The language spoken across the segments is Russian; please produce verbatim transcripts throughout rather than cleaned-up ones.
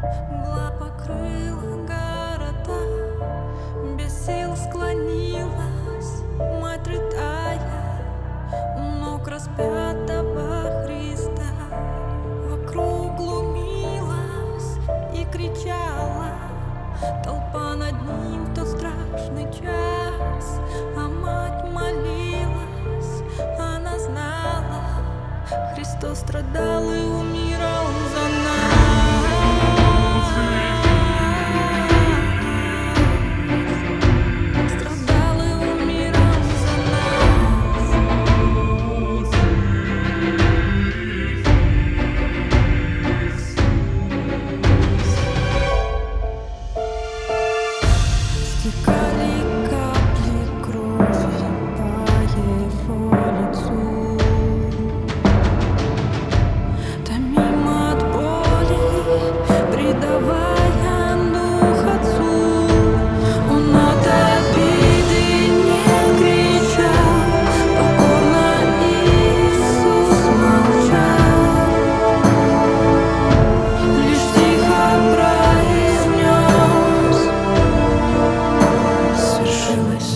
Мгла покрыла города, без сил склонилась мать, рыдая у ног распятого Христа. Вокруг глумилась и кричала толпа над ним в тот страшный час, а мать молилась, она знала, Христос страдал и умирал за нас. Страдал и умирал за нас. Стекали капли крови по его лицу, томимо от боли, предавая дух Отцу. Он от обиды не кричал, покорно Иисус молчал, лишь тихо произнес: свершилось.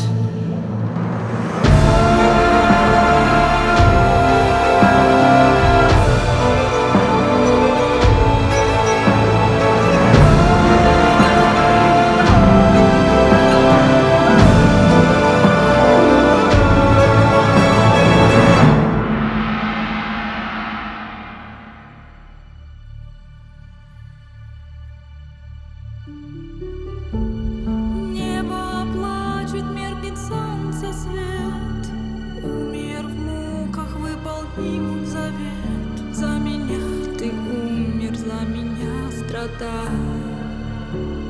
Небо плачет, меркнет солнце свет, умер в муках, выполнив завет. За меня ты умер, за меня страдал.